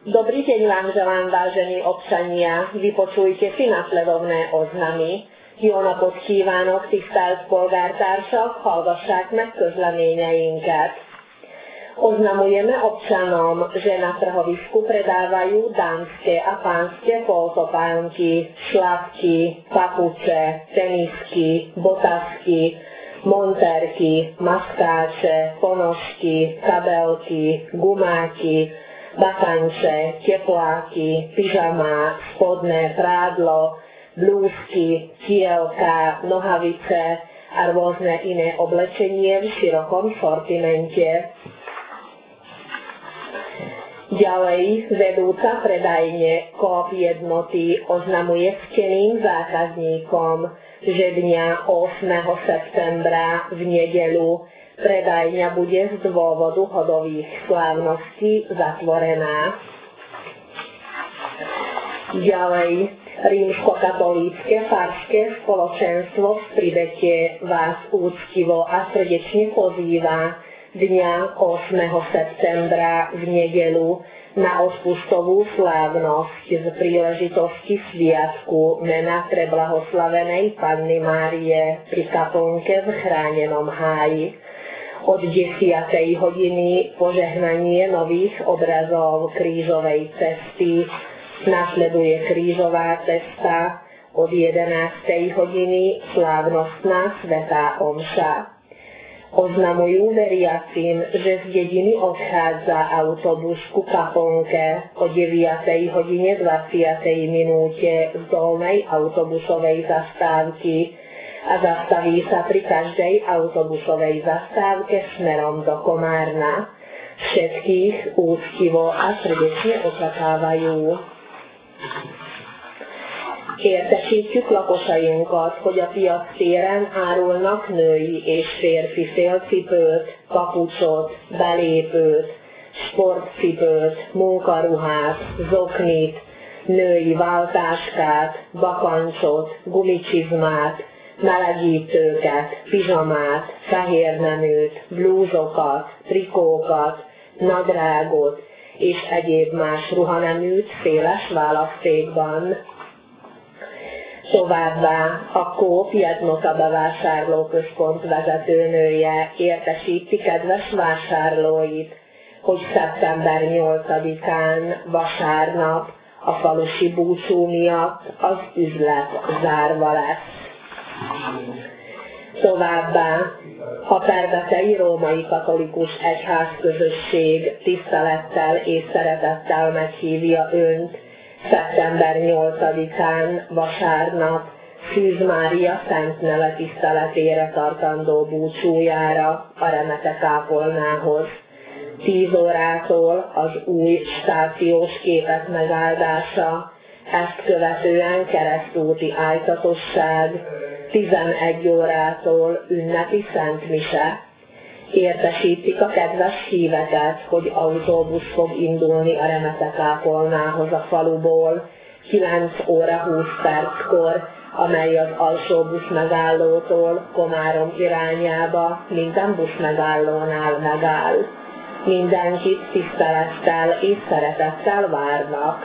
Dobrý deň vám želám, vážení občania. Vypočujte si nasledovné oznamy. Jó napot kívánok, tisztelt polgártársak, hallgassák meg közleményeinket. Oznamujeme občanom, že na trhovisku predávajú dámske a pánske poltopánky, šlapky, papuče, tenisky, botasky, monterky, maskáče, ponožky, kabelky, gumáky, bakanče, tepláky, pyžama, spodné prádlo, blúzky, kielka, nohavice a rôzne iné oblečenie v širokom sortimente. Ďalej, vedúca predajne Coop Jednoty oznamuje cteným zákazníkom, že dňa 8. septembra v nedeľu predajňa bude z dôvodu hodových slávností zatvorená. Ďalej, rímskokatolícke farské spoločenstvo v Pribete vás úctivo a srdečne pozýva dňa 8. septembra v nedeľu na odpustovú slávnosť z príležitosti sviatku mena preblahoslavenej Panny Márie pri kaplnke v Chránenom háji. Od 10. hodiny požehnanie nových obrazov krížovej cesty, nasleduje krížová cesta, od 11. hodiny slávnostná svätá omša. Oznamujú veriacim, že z dediny odchádza autobus ku kaplnke o 9. hodine 20. minúte z dolnej autobusovej zastávky a zastaví sa pri každej autobusovej zastávke smerom do Komárna. Všetkých úctivo a srdečne očakávajú. Értesítjük lakosainkat, hogy a piactéren árulnak női és férfi félcipőt, papucsot, belépőt, sportcipőt, munkaruhát, zoknit, női váltáskát, bakancsot, gumicsizmát, melegítőket, pizsamát, fehérneműt, blúzokat, trikókat, nadrágot és egyéb más ruhaneműt széles választékban. Továbbá a Coop Jednota bevásárlóközpont vezetőnője értesíti kedves vásárlóit, hogy szeptember 8-án vasárnap a falusi búcsú miatt az üzlet zárva lesz. Továbbá a Perbetei Római Katolikus Egyházközösség tisztelettel és szeretettel meghívja Önt szeptember 8-án vasárnap Szűz Mária Szent Neve tiszteletére tartandó búcsújára a Remete kápolnához. 10 órától az új stációs képek megáldása, ezt követően keresztúti ájtatosság, 11 órától ünnepi szentmise. Értesítik a kedves híveket, hogy autóbusz fog indulni a Remete kápolnához a faluból 9 óra 20 perckor, amely az alsó busz megállótól Komárom irányába minden busz megállónál megáll. Mindenkit tisztelettel és szeretettel várnak.